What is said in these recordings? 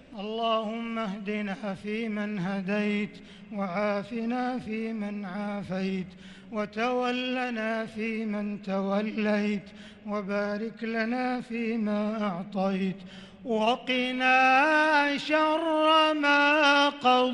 اللهم اهدنا فيمن هديت، وعافنا فيمن عافيت، وتولنا فيمن توليت، وبارك لنا فيما أعطيت، وقنا شر ما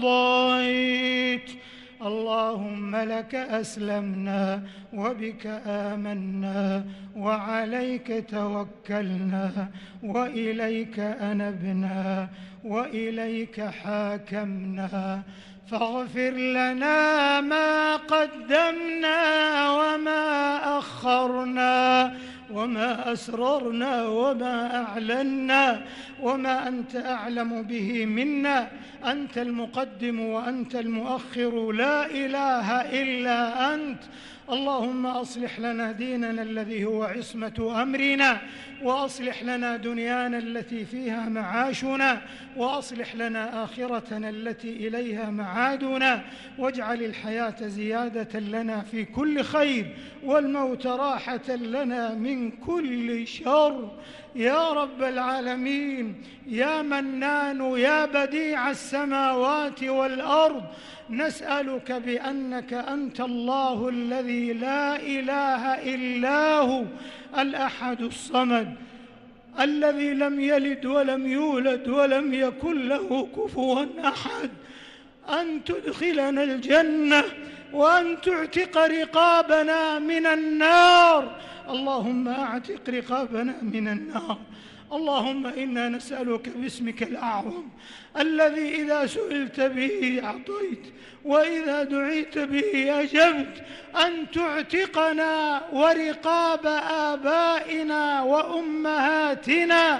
قضيت. اللهم لك أسلمنا، وبك آمنا، وعليك توكلنا، وإليك أنبنا، وإليك حاكمنا، فاغفر لنا ما قدمنا وما أخرنا، وما أسررنا وما أعلنا، وما أنت أعلم به منا. أنت المقدم وأنت المؤخر، لا إله إلا أنت. اللهم أصلح لنا ديننا الذي هو عصمة أمرنا، وأصلح لنا دنيانا التي فيها معاشنا، وأصلح لنا آخرتنا التي إليها معادنا، واجعل الحياة زيادة لنا في كل خير، والموت راحة لنا من كل شر، يا رب العالمين. يا منان يا بديع السماوات والأرض، نسألك بأنك أنت الله الذي لا إله إلا هو، الأحد الصمد، الذي لم يلد ولم يولد ولم يكن له كفوا أحد، أن تدخلنا الجنة، وأن تعتق رقابنا من النار. اللهم أعتق رقابنا من النار. اللهم إنا نسألك باسمك الأعظم الذي إذا سئلت به أعطيت، وإذا دعيت به أجبت، أن تعتقنا ورقاب آبائنا وأمهاتنا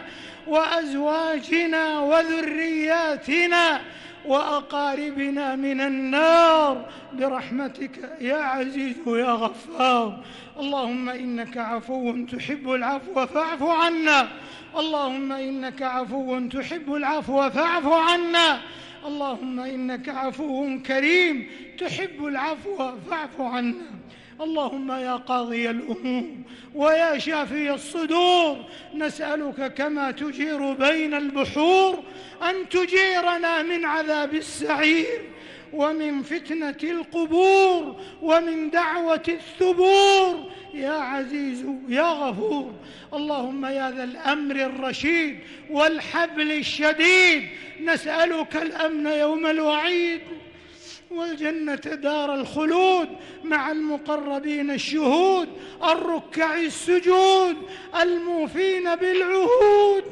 وأزواجنا وذرياتنا وأقاربنا من النار برحمتك يا عزيز يا غفار. اللهم إنك عفو تحب العفو فاعف عنا. اللهم إنك عفو تحب العفو فاعف عنا. اللهم إنك عفو كريم تحب العفو فاعف عنا. اللهم يا قاضي الأمور ويا شافي الصدور، نسألك كما تجير بين البحور أن تجيرنا من عذاب السعير، ومن فتنة القبور، ومن دعوة الثبور، يا عزيز يا غفور. اللهم يا ذا الأمر الرشيد والحبل الشديد، نسألك الأمن يوم الوعيد، والجنة دار الخلود مع المقربين الشهود الركع السجود الموفين بالعهود،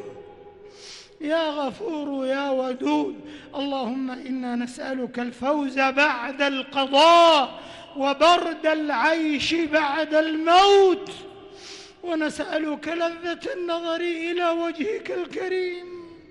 يا غفور يا ودود. اللهم إنا نسألك الفوز بعد القضاء، وبرد العيش بعد الموت، ونسألك لذة النظر إلى وجهك الكريم،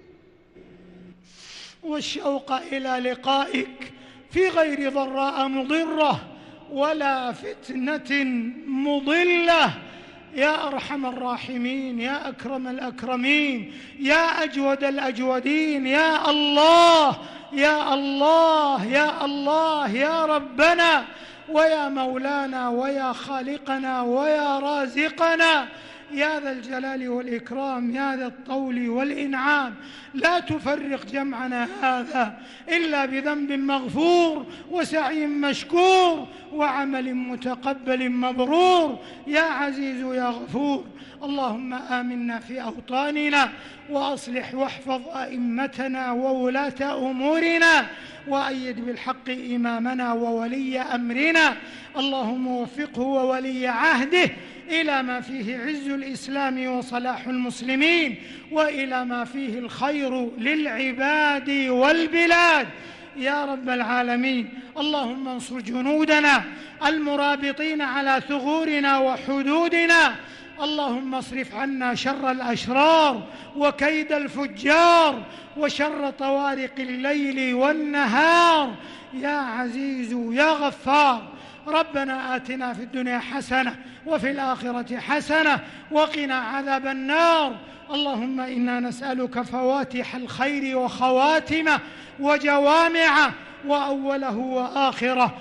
والشوق إلى لقائك في غير ضراء مضرة ولا فتنة مضلة، يا أرحم الراحمين، يا أكرم الأكرمين، يا أجود الأجودين، يا الله يا الله يا الله، يا ربنا ويا مولانا ويا خالقنا ويا رازقنا، يا ذا الجلال والإكرام، يا ذا الطول والإنعام. لا تفرق جمعنا هذا إلا بذنب مغفور، وسعي مشكور، وعمل متقبل مبرور، يا عزيز يا غفور. اللهم آمنا في أوطاننا، وأصلح واحفظ أئمتنا وولاة أمورنا، وأيد بالحق إمامنا وولي أمرنا. اللهم وفقه وولي عهده إلى ما فيه عز الإسلام وصلاح المسلمين، وإلى ما فيه الخير للعباد والبلاد، يا رب العالمين. اللهم انصر جنودنا المرابطين على ثغورنا وحدودنا. اللهم اصرف عنا شر الأشرار وكيد الفجار وشر طوارق الليل والنهار، يا عزيز يا غفار. ربنا آتنا في الدنيا حسنة وفي الآخرة حسنة وقنا عذاب النار. اللهم إنا نسألك فواتح الخير وخواتمه وجوامعه، وأوله وآخره،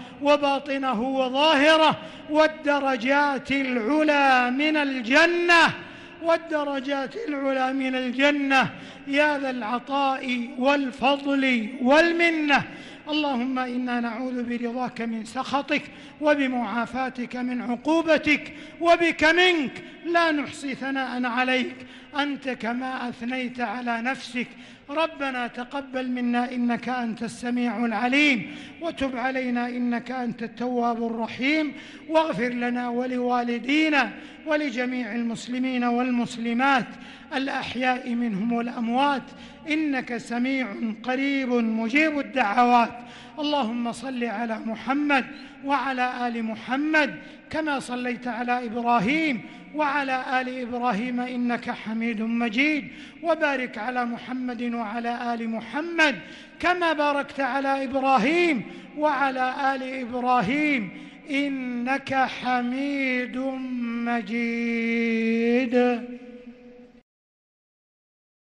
وباطنه وظاهره، والدرجات العلى من الجنة. والدرجات العلى من الجنة يا ذا العطاء والفضل والمنة. اللهم إنا نعوذ برضاك من سخطك وبمعافاتك من عقوبتك وبك منك، لا نحصي ثناء عليك أنت كما أثنيت على نفسك. ربنا تقبل منا إنك أنت السميع العليم، وتب علينا إنك أنت التواب الرحيم، واغفر لنا ولوالدينا ولجميع المسلمين والمسلمات الأحياء منهم والأموات، إنك سميع قريب مجيب الدعوات. اللهم صل على محمد وعلى آل محمد كما صليت على إبراهيم وعلى آل إبراهيم إنك حميد مجيد، وبارك على محمد وعلى آل محمد كما باركت على إبراهيم وعلى آل إبراهيم إنك حميد مجيد.